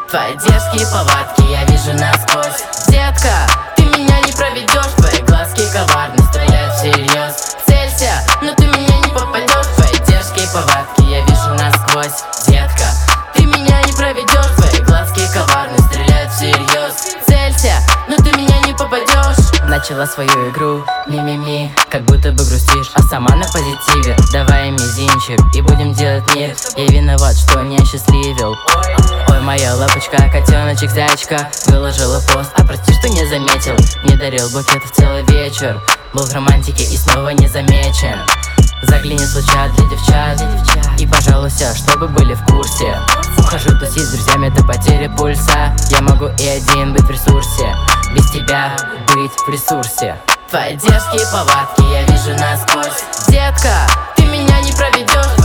Твои дерзкие повадки я вижу насквозь. Детка, ты меня не проведешь. Твои глазки коварны, стреляют всерьез. Целься, но ты меня не попадешь. Твои дерзкие повадки я вижу насквозь. Детка, ты меня не проведешь. Твои глазки коварны, стреляют всерьез. Целься, но ты меня не попадешь. Начала свою игру, ми-ми-ми, как будто бы грустишь, а сама на позитиве. Давай мизинчик и будем делать мир. Я виноват, что не осчастливил. Ой, моя лапочка, котеночек, зайчка. Выложила пост, а прости, что не заметил. Не дарил букетов целый вечер. Был в романтике и снова не замечен. Загляни в чат для девчат и пожалуйся, чтобы были в курсе. Ухожу тусить с друзьями до потери пульса. Я могу и один быть в ресурсе, без тебя быть в ресурсе. Твои дерзкие повадки я вижу насквозь. Детка, ты меня не проведешь.